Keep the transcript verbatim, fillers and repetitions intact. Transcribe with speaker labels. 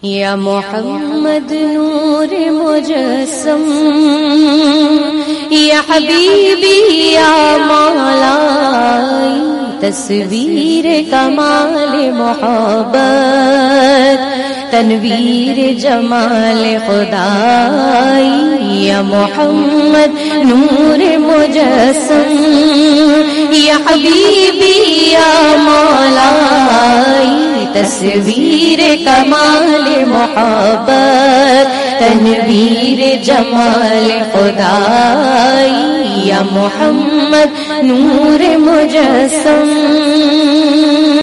Speaker 1: या मोहम्मद नूर मुजस्सम, या हबीबी या मौला, तस्वीर कमाल मोहब्बत, तनवीर जमाल खुदाई। या मोहम्मद नूर मुजस्सम, या हबीबी या मौला, तस्वीर कमाल मोहब्बत, तनवीर जमाल खुदाई। या मोहम्मद नूर मुजस्सम।